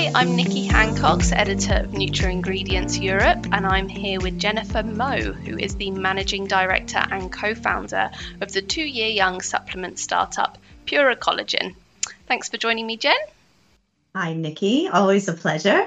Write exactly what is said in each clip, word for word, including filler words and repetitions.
Hi, I'm Nikki Hancox, editor of NutraIngredients Europe, and I'm here with Jennifer Moe, who is the managing director and co-founder of the two-year young supplement startup Pura Collagen. Thanks for joining me, Jen. Hi, Nikki. Always a pleasure.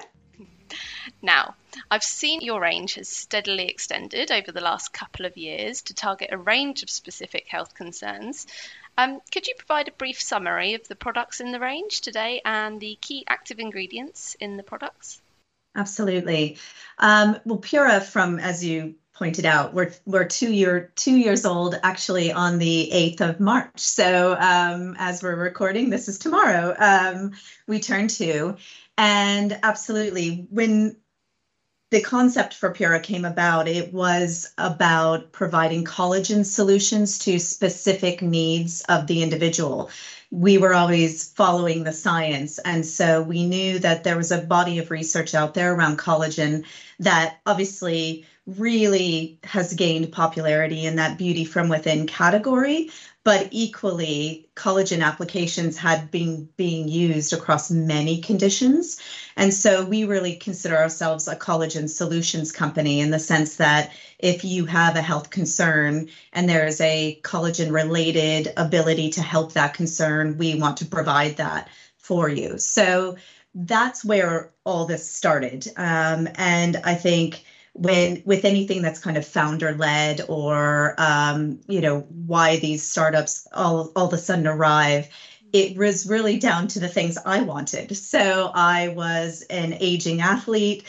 Now, I've seen your range has steadily extended over the last couple of years to target a range of specific health concerns. Um, could you provide a brief summary of the products in the range today and the key active ingredients in the products? Absolutely. Um, well, Pura, from as you pointed out, we're we're two year two years old actually on the eighth of March. So um, as we're recording, this is tomorrow. Um, we turn two, and absolutely when the concept for Pura came about, it was about providing collagen solutions to specific needs of the individual. We were always following the science. And so we knew that there was a body of research out there around collagen that obviously really has gained popularity in that beauty from within category. But equally, collagen applications had been being used across many conditions. And so we really consider ourselves a collagen solutions company in the sense that if you have a health concern and there is a collagen related ability to help that concern, we want to provide that for you. So that's where all this started. Um, and I think when with anything that's kind of founder led or, um, you know, why these startups all, all of a sudden arrive, it was really down to the things I wanted. So I was an aging athlete.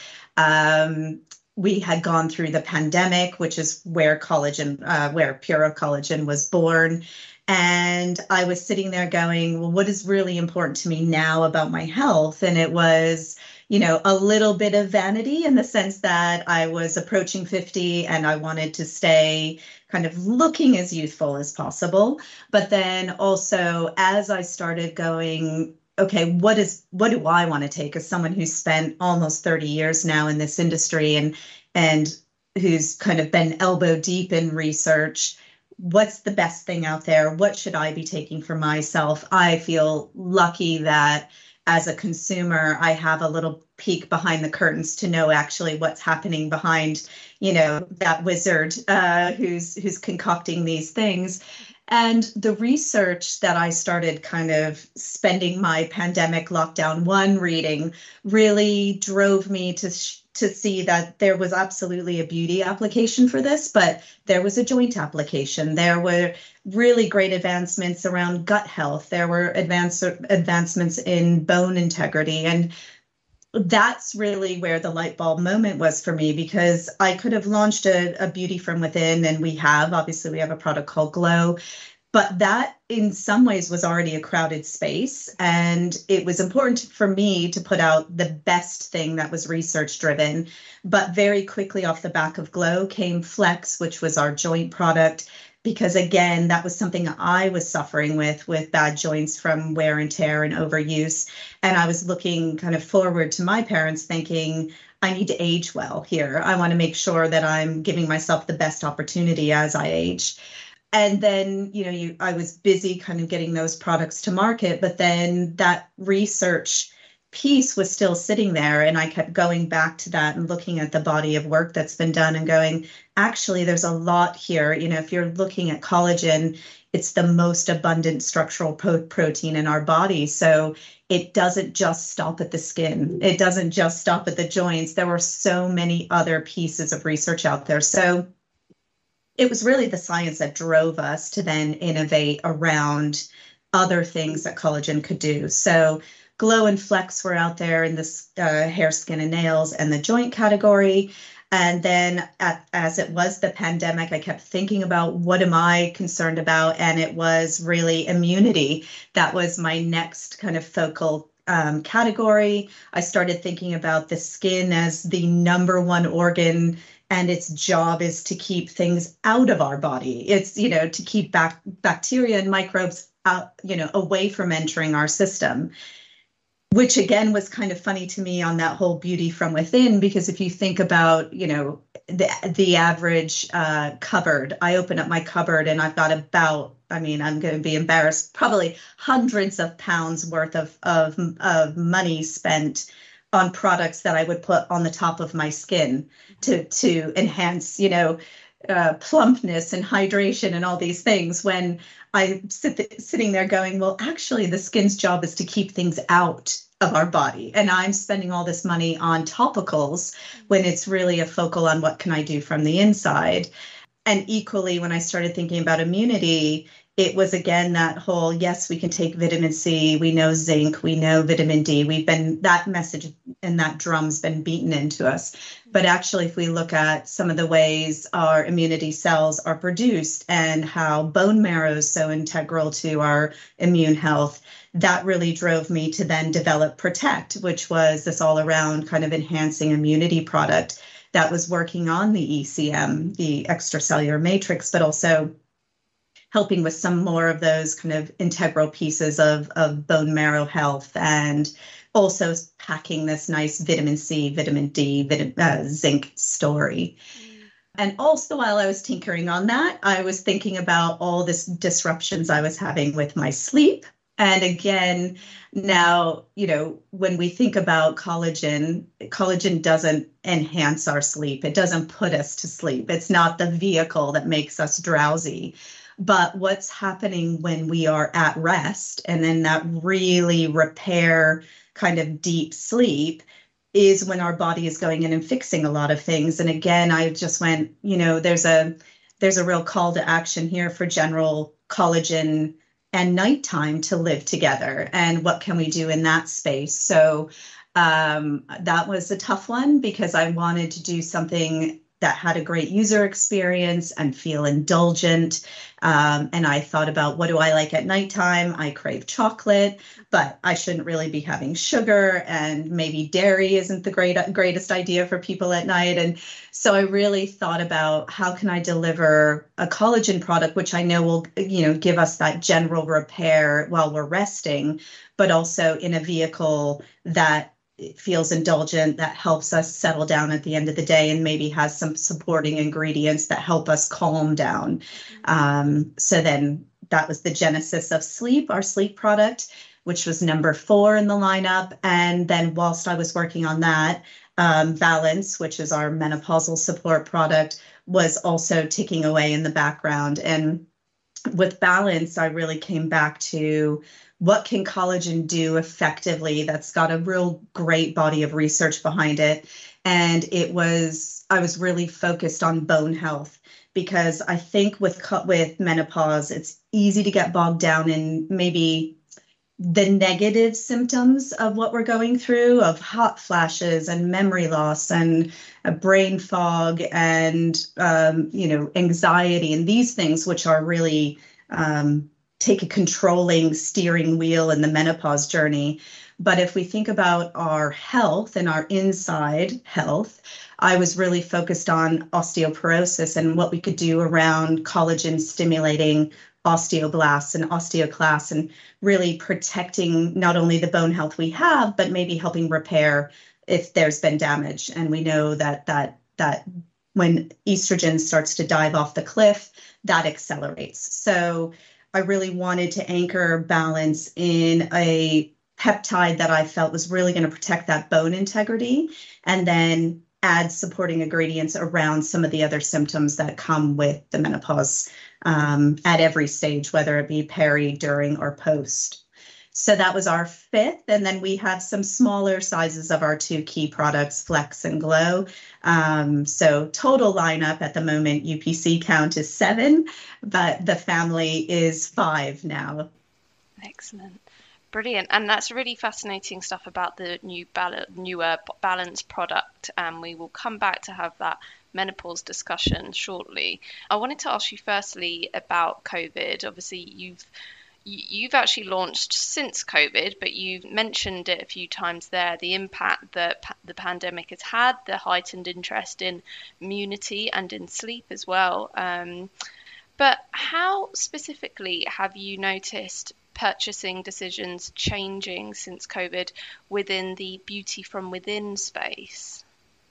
Um, we had gone through the pandemic, which is where collagen, uh, where Pura Collagen was born. And I was sitting there going, well, what is really important to me now about my health? And it was, you know, a little bit of vanity in the sense that I was approaching fifty and I wanted to stay kind of looking as youthful as possible. But then also as I started going, okay, what is what do I want to take as someone who's spent almost thirty years now in this industry and and who's kind of been elbow deep in research? What's the best thing out there? What should I be taking for myself? I feel lucky that as a consumer, I have a little peek behind the curtains to know actually what's happening behind, you know, that wizard uh, who's who's concocting these things. And the research that I started kind of spending my pandemic lockdown one reading really drove me to sh- to see that there was absolutely a beauty application for this, but there was a joint application. There were really great advancements around gut health. There were advance- advancements in bone integrity. And that's really where the light bulb moment was for me, because I could have launched a, a beauty from within, and we have, obviously we have a product called Glow, but that in some ways was already a crowded space. And it was important for me to put out the best thing that was research driven. But very quickly off the back of Glow came Flex, which was our joint product, because again, that was something I was suffering with, with bad joints from wear and tear and overuse. And I was looking kind of forward to my parents thinking, I need to age well here. I want to make sure that I'm giving myself the best opportunity as I age. And then, you know, you, I was busy kind of getting those products to market, but then that research piece was still sitting there. And I kept going back to that and looking at the body of work that's been done and going, actually, there's a lot here. You know, if you're looking at collagen, it's the most abundant structural pro- protein in our body. So it doesn't just stop at the skin. It doesn't just stop at the joints. There were so many other pieces of research out there. So it was really the science that drove us to then innovate around other things that collagen could do. So Glow and Flex were out there in this uh, hair, skin, and nails and the joint category. And then at, as it was the pandemic, I kept thinking about what am I concerned about? And it was really immunity. That was my next kind of focal um, category. I started thinking about the skin as the number one organ, and its job is to keep things out of our body. It's, you know, to keep back bacteria and microbes out, you know, away from entering our system. Which again was kind of funny to me on that whole beauty from within, because if you think about, you know, the the average uh, cupboard, I open up my cupboard and I've got about, I mean, I'm going to be embarrassed, probably hundreds of pounds worth of of, of money spent on products that I would put on the top of my skin to to enhance, you know, uh, plumpness and hydration and all these things. When I sit th- sitting there going, well, actually, the skin's job is to keep things out of our body, and I'm spending all this money on topicals when it's really a focal on what can I do from the inside. And equally, when I started thinking about immunity, it was again that whole, yes, we can take vitamin C, we know zinc, we know vitamin D. We've been, that message and that drum's been beaten into us. But actually, if we look at some of the ways our immunity cells are produced and how bone marrow is so integral to our immune health, that really drove me to then develop Protect, which was this all around kind of enhancing immunity product that was working on the E C M, the extracellular matrix, but also helping with some more of those kind of integral pieces of, of bone marrow health, and also packing this nice vitamin C, vitamin D, vitamin, uh, zinc story. Mm. And also while I was tinkering on that, I was thinking about all this disruptions I was having with my sleep. And again, now, you know, when we think about collagen, collagen doesn't enhance our sleep. It doesn't put us to sleep. It's not the vehicle that makes us drowsy. But what's happening when we are at rest and then that really repair kind of deep sleep is when our body is going in and fixing a lot of things. And again, I just went, you know, there's a there's a real call to action here for general collagen and nighttime to live together. And what can we do in that space? So um, that was a tough one because I wanted to do something that had a great user experience and feel indulgent. Um, and I thought about, what do I like at nighttime? I crave chocolate, but I shouldn't really be having sugar, and maybe dairy isn't the great, greatest idea for people at night. And so I really thought about, how can I deliver a collagen product, which I know will, you know, give us that general repair while we're resting, but also in a vehicle that it feels indulgent, that helps us settle down at the end of the day, and maybe has some supporting ingredients that help us calm down. Mm-hmm. Um, so then that was the genesis of Sleep, our sleep product, which was number four in the lineup. And then whilst I was working on that, um, Balance, which is our menopausal support product, was also ticking away in the background. And with Balance, I really came back to, what can collagen do effectively that's got a real great body of research behind it? And it was, I was really focused on bone health, because I think with with menopause, it's easy to get bogged down in maybe the negative symptoms of what we're going through, of hot flashes and memory loss and a brain fog and, um, you know, anxiety and these things, which are really, um, take a controlling steering wheel in the menopause journey. But if we think about our health and our inside health, I was really focused on osteoporosis and what we could do around collagen stimulating osteoblasts and osteoclasts, and really protecting not only the bone health we have, but maybe helping repair if there's been damage. And we know that that that when estrogen starts to dive off the cliff, that accelerates. So I really wanted to anchor Balance in a peptide that I felt was really going to protect that bone integrity, and then add supporting ingredients around some of the other symptoms that come with the menopause um, at every stage, whether it be peri, during, or post. So that was our fifth. And then we have some smaller sizes of our two key products, Flex and Glow. Um, so total lineup at the moment, U P C count is seven, but the family is five now. Excellent. Brilliant. And that's really fascinating stuff about the new bal- newer Balance product. And um, we will come back to have that menopause discussion shortly. I wanted to ask you firstly about COVID. Obviously, you've You've actually launched since COVID, but you've mentioned it a few times there, the impact that pa- the pandemic has had, the heightened interest in immunity and in sleep as well. Um, but how specifically have you noticed purchasing decisions changing since COVID within the beauty from within space?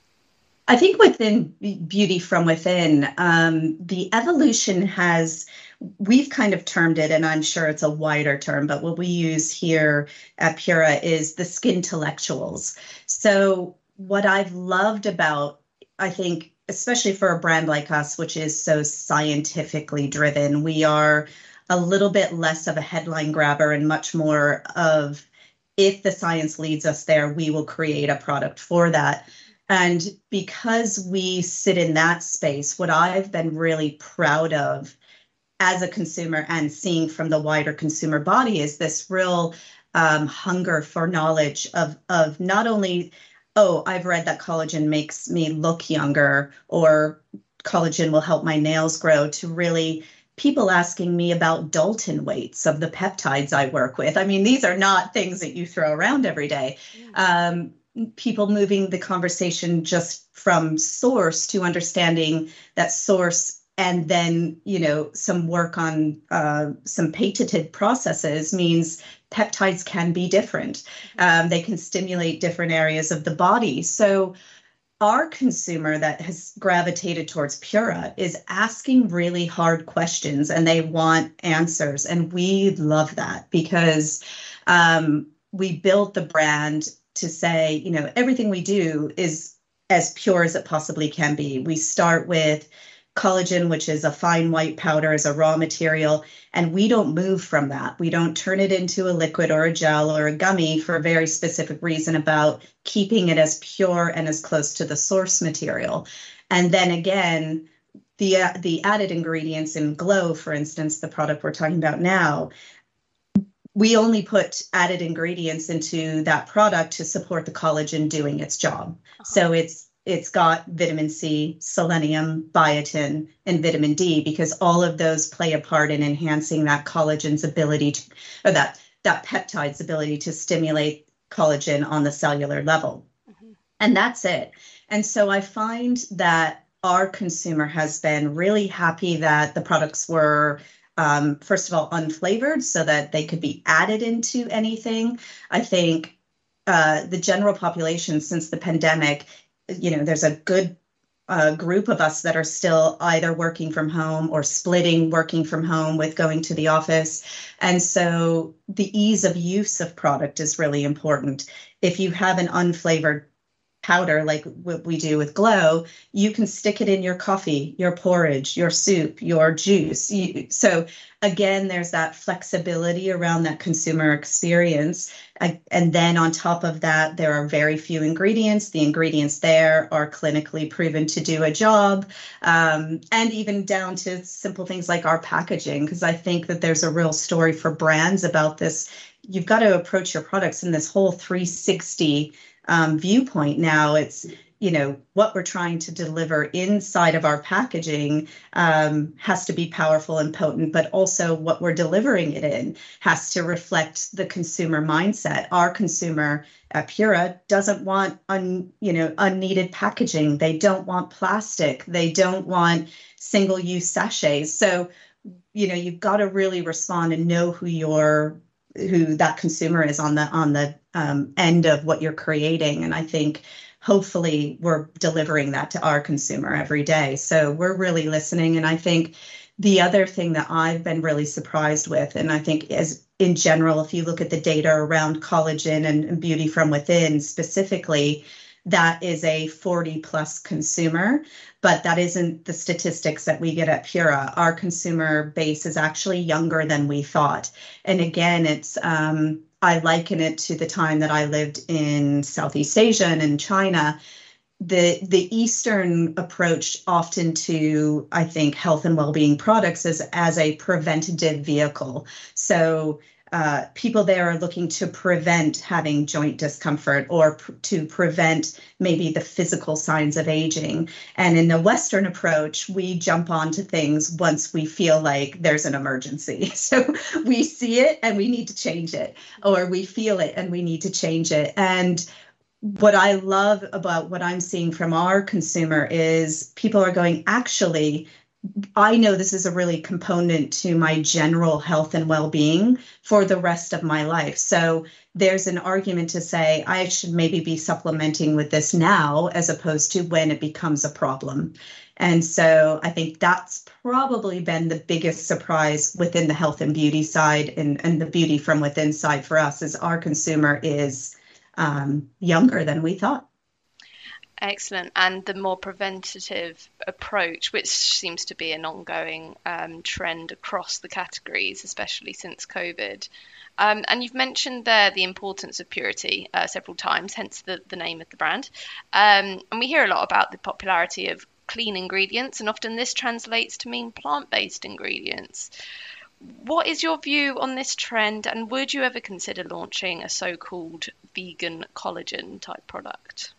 I think within Beauty from Within, um, the evolution has, we've kind of termed it, and I'm sure it's a wider term, but what we use here at Pura is the skintellectuals. So what I've loved about, I think, especially for a brand like us, which is so scientifically driven, we are a little bit less of a headline grabber and much more of, if the science leads us there, we will create a product for that. And because we sit in that space, what I've been really proud of as a consumer and seeing from the wider consumer body is this real um, hunger for knowledge of, of not only, oh, I've read that collagen makes me look younger, or collagen will help my nails grow, to really people asking me about Dalton weights of the peptides I work with. I mean, these are not things that you throw around every day. Um, people moving the conversation just from source to understanding that source, and then, you know, some work on uh, some patented processes means peptides can be different. Um, they can stimulate different areas of the body. So our consumer that has gravitated towards Pura is asking really hard questions, and they want answers. And we love that, because um, we built the brand to say, you know, everything we do is as pure as it possibly can be. We start with collagen, which is a fine white powder, as a raw material, and we don't move from that. We don't turn it into a liquid or a gel or a gummy for a very specific reason about keeping it as pure and as close to the source material. And then again, the uh, the added ingredients in Glow, for instance, the product we're talking about now, we only put added ingredients into that product to support the collagen doing its job. Uh-huh. So it's It's got vitamin C, selenium, biotin, and vitamin D, because all of those play a part in enhancing that collagen's ability to, or that, that peptide's ability to stimulate collagen on the cellular level. Mm-hmm. And that's it. And so I find that our consumer has been really happy that the products were, um, first of all, unflavored, so that they could be added into anything. I think uh, the general population, since the pandemic, you know, there's a good uh, group of us that are still either working from home or splitting working from home with going to the office. And so the ease of use of product is really important. If you have an unflavored powder like what we do with Glow, you can stick it in your coffee, your porridge, your soup, your juice. You, so again, there's that flexibility around that consumer experience. I, and then on top of that, there are very few ingredients. The ingredients there are clinically proven to do a job, um, and even down to simple things like our packaging, because I think that there's a real story for brands about this. You've got to approach your products in this whole three sixty Um, viewpoint. Now it's, you know, what we're trying to deliver inside of our packaging um, has to be powerful and potent, but also what we're delivering it in has to reflect the consumer mindset. Our consumer at Pura doesn't want, un, you know, unneeded packaging. They don't want plastic. They don't want single-use sachets. So, you know, you've got to really respond and know who your who that consumer is on the on the um, end of what you're creating. And I think hopefully we're delivering that to our consumer every day. So we're really listening. And I think the other thing that I've been really surprised with, and I think as in general, if you look at the data around collagen and, and beauty from within specifically, that is a forty plus consumer, but that isn't the statistics that we get at Pura. Our consumer base is actually younger than we thought. And again, it's um, I liken it to the time that I lived in Southeast Asia and in China. The the Eastern approach often to, I think, health and well-being products is as a preventative vehicle. So Uh, people there are looking to prevent having joint discomfort or pr- to prevent maybe the physical signs of aging. And in the Western approach, we jump onto things once we feel like there's an emergency. So we see it and we need to change it, or we feel it and we need to change it. And what I love about what I'm seeing from our consumer is people are going, actually, I know this is a really component to my general health and well-being for the rest of my life. So there's an argument to say I should maybe be supplementing with this now as opposed to when it becomes a problem. And so I think that's probably been the biggest surprise within the health and beauty side, and, and the beauty from within side for us is our consumer is um, younger than we thought. Excellent. And the more preventative approach, which seems to be an ongoing um, trend across the categories, especially since COVID. Um, and you've mentioned there the importance of purity uh, several times, hence the, the name of the brand. Um, and we hear a lot about the popularity of clean ingredients, and often this translates to mean plant-based ingredients. What is your view on this trend, and would you ever consider launching a so-called vegan collagen type product?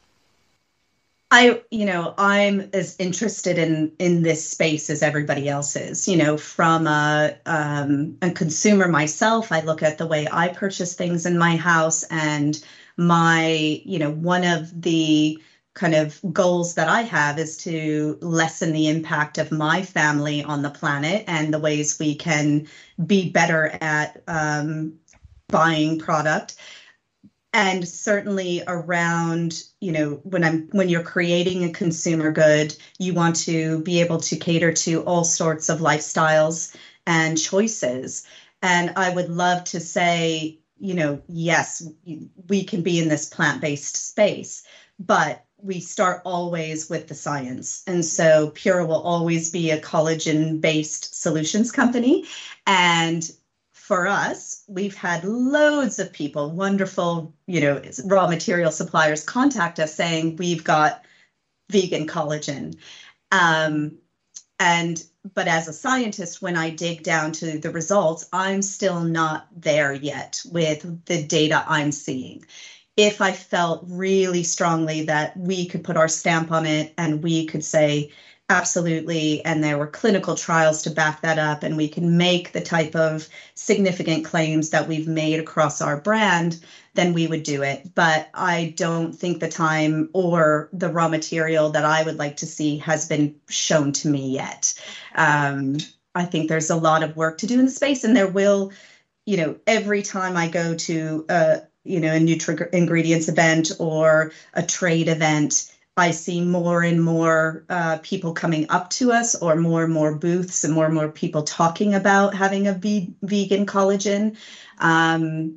I, you know, I'm as interested in in this space as everybody else is. You know, from a um, a consumer myself, I look at the way I purchase things in my house, and my, you know, one of the kind of goals that I have is to lessen the impact of my family on the planet, and the ways we can be better at um, buying product. And certainly around, you know, when I'm when you're creating a consumer good, you want to be able to cater to all sorts of lifestyles and choices. And I would love to say, you know, yes, we can be in this plant-based space, but we start always with the science. And so Pura will always be a collagen-based solutions company. And for us, we've had loads of people, wonderful, you know, raw material suppliers contact us saying we've got vegan collagen. Um, and but as a scientist, when I dig down to the results, I'm still not there yet with the data I'm seeing. If I felt really strongly that we could put our stamp on it and we could say, absolutely, and there were clinical trials to back that up, and we can make the type of significant claims that we've made across our brand, then we would do it. But I don't think the time or the raw material that I would like to see has been shown to me yet. Um, I think there's a lot of work to do in the space, and there will, you know, every time I go to a, you know, a Nutri Ingredients event or a trade event, I see more and more uh, people coming up to us, or more and more booths, and more and more people talking about having a ve vegan collagen. Um,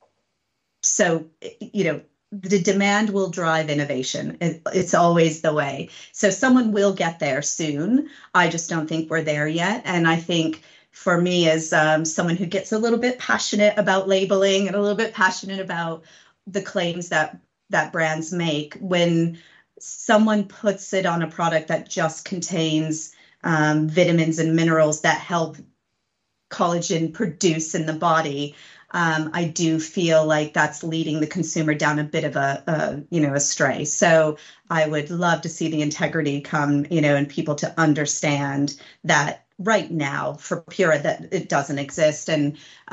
so, you know, the demand will drive innovation. It, it's always the way. So someone will get there soon. I just don't think we're there yet. And I think for me, as um, someone who gets a little bit passionate about labeling and a little bit passionate about the claims that that brands make, when someone puts it on a product that just contains um, vitamins and minerals that help collagen produce in the body, um, I do feel like that's leading the consumer down a bit of a, a, you know, astray. So I would love to see the integrity come, you know, and people to understand that right now for Pura that it doesn't exist. And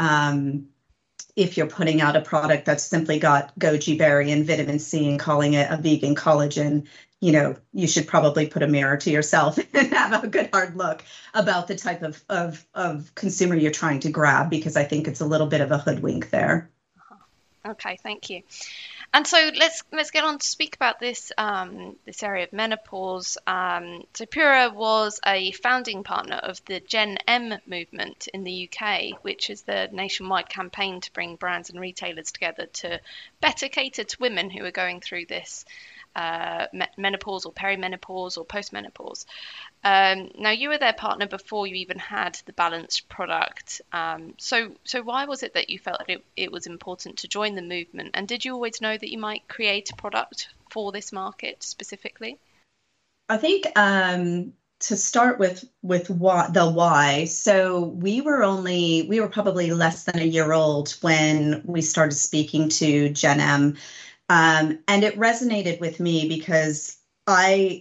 um, if you're putting out a product that's simply got goji berry and vitamin C and calling it a vegan collagen, you know, you should probably put a mirror to yourself and have a good hard look about the type of, of, of consumer you're trying to grab, because I think it's a little bit of a hoodwink there. Okay, thank you. And so let's let's get on to speak about this um, this area of menopause. Um, so Pura was a founding partner of the Gen M movement in the U K, which is the nationwide campaign to bring brands and retailers together to better cater to women who are going through this uh, menopause or perimenopause or postmenopause. Um, now, you were their partner before you even had the balanced product. Um, so, so why was it that you felt that it, it was important to join the movement? And did you always know that you might create a product for this market specifically? I think um, to start with, with why, the why. So we were only, we were probably less than a year old when we started speaking to Gen M. Um, and it resonated with me because I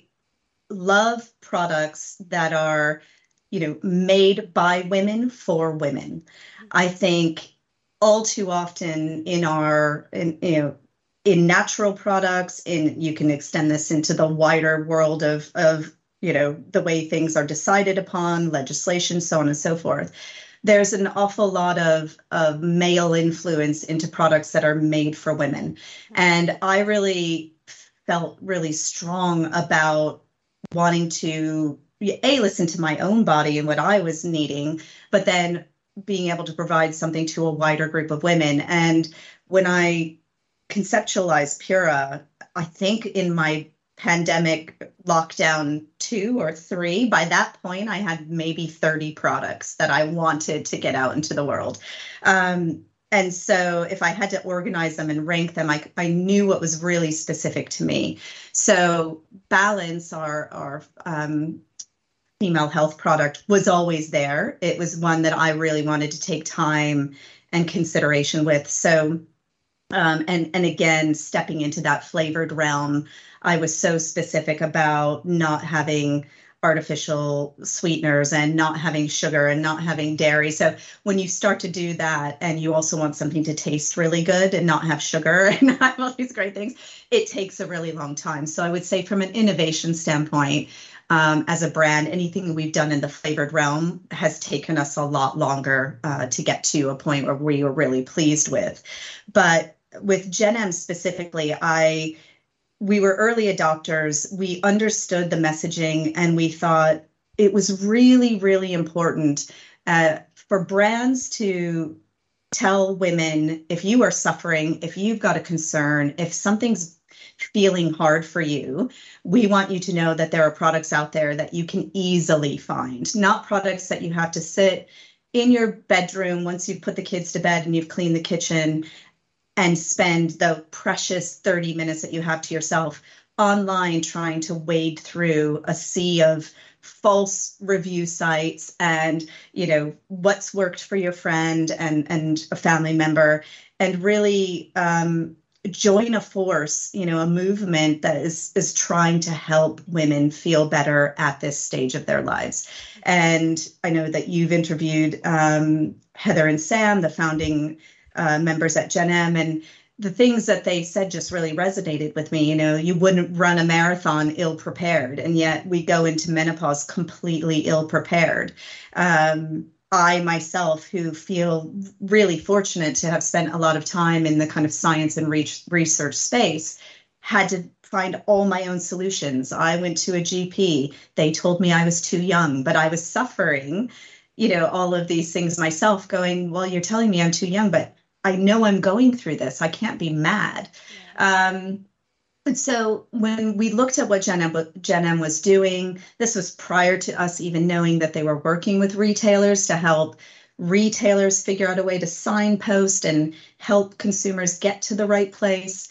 love products that are, you know, made by women for women. I think all too often in our, in, you know, in natural products, in you can extend this into the wider world of, of you know, the way things are decided upon, legislation, so on and so forth. There's an awful lot of, of male influence into products that are made for women. And I really felt really strong about wanting to, A, listen to my own body and what I was needing, but then being able to provide something to a wider group of women. And when I conceptualized Pura, I think in my pandemic lockdown two or three, by that point, I had maybe thirty products that I wanted to get out into the world. Um, and so if I had to organize them and rank them, I, I knew what was really specific to me. So Balance, our, our um, female health product, was always there. It was one that I really wanted to take time and consideration with. So Um, and, and again, stepping into that flavored realm, I was so specific about not having artificial sweeteners and not having sugar and not having dairy. So when you start to do that and you also want something to taste really good and not have sugar and have all these great things, it takes a really long time. So I would say from an innovation standpoint, um, as a brand, anything we've done in the flavored realm has taken us a lot longer uh, to get to a point where we were really pleased with. But with Gen M specifically, I we were early adopters. We understood the messaging, and we thought it was really, really important uh, for brands to tell women, if you are suffering, if you've got a concern, if something's feeling hard for you, we want you to know that there are products out there that you can easily find, not products that you have to sit in your bedroom once you've put the kids to bed and you've cleaned the kitchen and spend the precious thirty minutes that you have to yourself online trying to wade through a sea of false review sites and, you know, what's worked for your friend and, and a family member, and really um, join a force, you know, a movement that is, is trying to help women feel better at this stage of their lives. And I know that you've interviewed um, Heather and Sam, the founding Uh, members at Gen M, and the things that they said just really resonated with me. You know, you wouldn't run a marathon ill prepared, and yet we go into menopause completely ill prepared. Um, I myself, who feel really fortunate to have spent a lot of time in the kind of science and re- research space, had to find all my own solutions. I went to a G P. They told me I was too young, but I was suffering, you know, all of these things myself, going, well, you're telling me I'm too young, but I know I'm going through this. I can't be mad. Yeah. Um, and so when we looked at what Gen M, Gen M was doing, this was prior to us even knowing that they were working with retailers to help retailers figure out a way to signpost and help consumers get to the right place.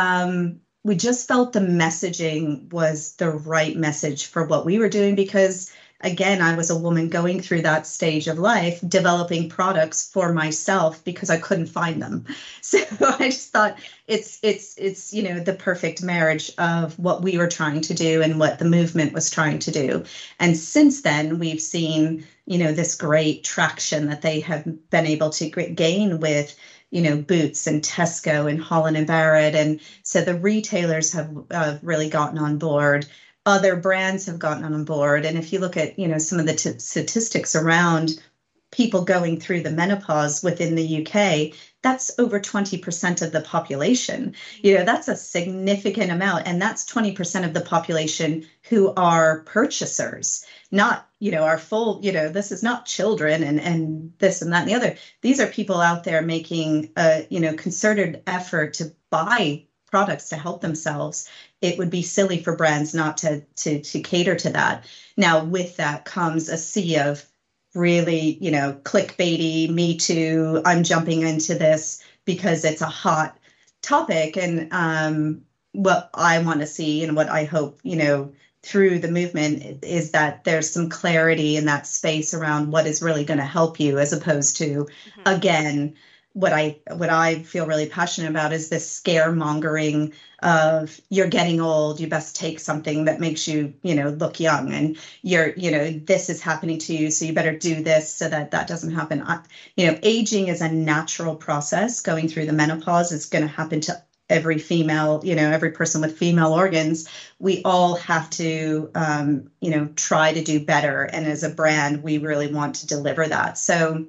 Um, we just felt the messaging was the right message for what we were doing, because again, I was a woman going through that stage of life, developing products for myself because I couldn't find them. So I just thought it's it's it's you know the perfect marriage of what we were trying to do and what the movement was trying to do. And since then, we've seen you know this great traction that they have been able to gain with you know Boots and Tesco and Holland and Barrett, and so the retailers have uh, really gotten on board. Other brands have gotten on board. And if you look at, you know, some of the t- statistics around people going through the menopause within the U K, that's over twenty percent of the population. You know, that's a significant amount. And that's twenty percent of the population who are purchasers, not, you know, our full, you know, this is not children and, and this and that and the other. These are people out there making a, you know, concerted effort to buy products to help themselves. It would be silly for brands not to, to, to cater to that. Now, with that comes a sea of really, you know, clickbaity, me too, I'm jumping into this because it's a hot topic. And um, what I want to see and what I hope, you know, through the movement is that there's some clarity in that space around what is really going to help you, as opposed to, mm-hmm. again, what I what I feel really passionate about is this scaremongering of you're getting old, you best take something that makes you, you know, look young, and you're, you know, this is happening to you, so you better do this so that that doesn't happen. I, you know, aging is a natural process. Going through the menopause is going to happen to every female, you know, every person with female organs, we all have to, um, you know, try to do better. And as a brand, we really want to deliver that. So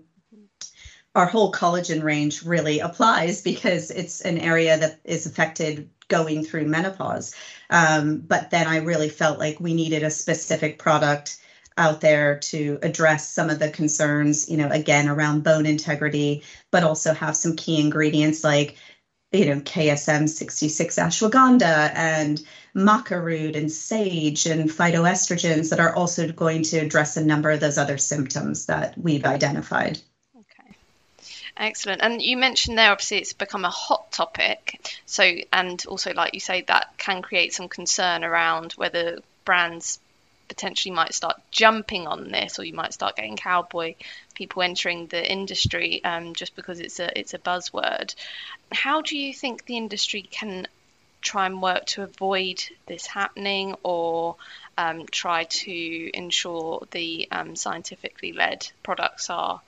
our whole collagen range really applies because it's an area that is affected going through menopause. Um, but then I really felt like we needed a specific product out there to address some of the concerns, you know, again, around bone integrity, but also have some key ingredients like, you know, K S M sixty-six ashwagandha and maca root and sage and phytoestrogens that are also going to address a number of those other symptoms that we've identified. Okay. Excellent. And you mentioned there, obviously, it's become a hot topic. So, and also, like you say, that can create some concern around whether brands potentially might start jumping on this, or you might start getting cowboy people entering the industry um, just because it's a it's a buzzword. How do you think the industry can try and work to avoid this happening, or um, try to ensure the um, scientifically led products are?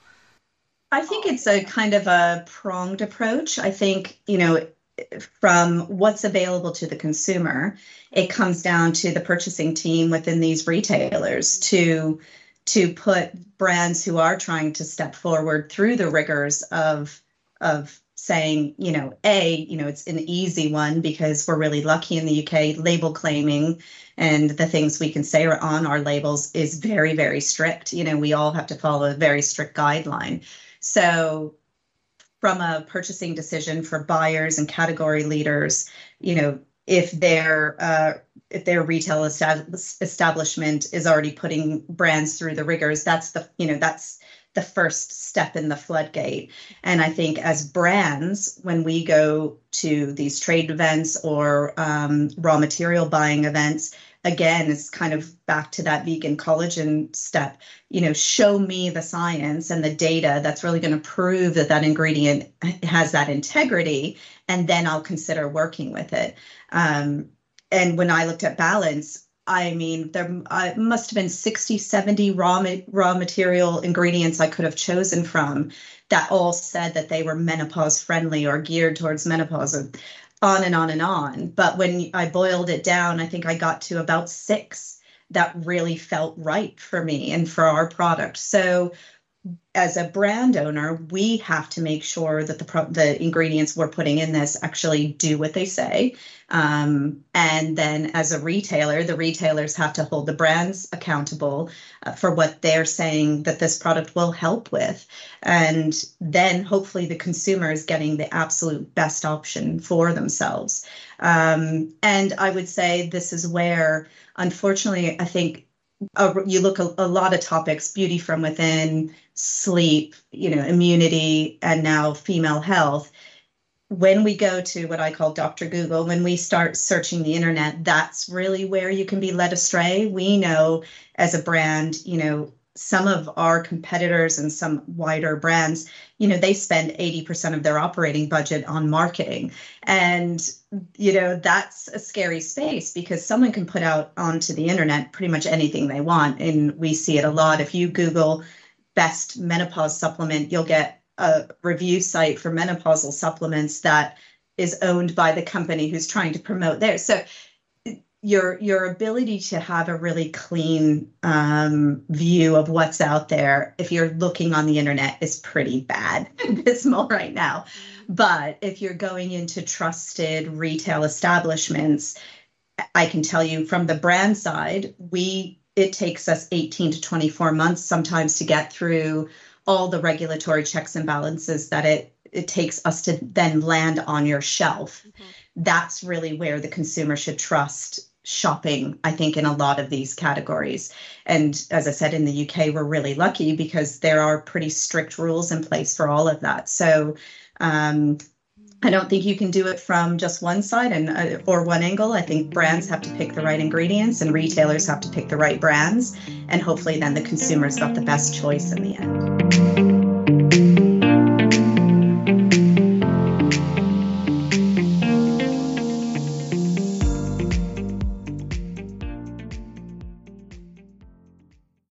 I think it's a kind of a pronged approach. I think, you know, from what's available to the consumer, it comes down to the purchasing team within these retailers to to put brands who are trying to step forward through the rigors of of saying, you know, A, you know, it's an easy one because we're really lucky in the U K. Label claiming and the things we can say are on our labels is very, very strict. You know, we all have to follow a very strict guideline. So from a purchasing decision for buyers and category leaders, you know, if their uh, if their retail estab- establishment is already putting brands through the rigors, that's the, you know, that's the first step in the floodgate. And I think as brands, when we go to these trade events or um, raw material buying events, again, it's kind of back to that vegan collagen step, you know, show me the science and the data that's really going to prove that that ingredient has that integrity, and then I'll consider working with it. Um, and when I looked at Balance, I mean, there uh, must have been sixty, seventy raw, ma- raw material ingredients I could have chosen from that all said that they were menopause friendly or geared towards menopause, or on and on and on. But when I boiled it down, I think I got to about six that really felt right for me and for our product. So as a brand owner, we have to make sure that the pro- the ingredients we're putting in this actually do what they say. Um, and then as a retailer, the retailers have to hold the brands accountable uh, for what they're saying that this product will help with. And then hopefully the consumer is getting the absolute best option for themselves. Um, and I would say this is where, unfortunately, I think Uh, you look a, a lot of topics, beauty from within, sleep, you know, immunity, and now female health. When we go to what I call Doctor Google, when we start searching the internet, that's really where you can be led astray. We know as a brand, you know, some of our competitors and some wider brands, you know, they spend eighty percent of their operating budget on marketing. And, you know, that's a scary space because someone can put out onto the internet pretty much anything they want. And we see it a lot. If you Google best menopause supplement, you'll get a review site for menopausal supplements that is owned by the company who's trying to promote theirs. So your your ability to have a really clean um, view of what's out there, if you're looking on the internet, is pretty bad and abysmal right now. But if you're going into trusted retail establishments, I can tell you from the brand side, we it takes us eighteen to twenty-four months sometimes to get through all the regulatory checks and balances that it it takes us to then land on your shelf. Mm-hmm. That's really where the consumer should trust shopping, I think, in a lot of these categories. And as I said, in the U K, we're really lucky because there are pretty strict rules in place for all of that. So um, I don't think you can do it from just one side and uh, or one angle. I think brands have to pick the right ingredients and retailers have to pick the right brands. And hopefully then the consumer's got the best choice in the end.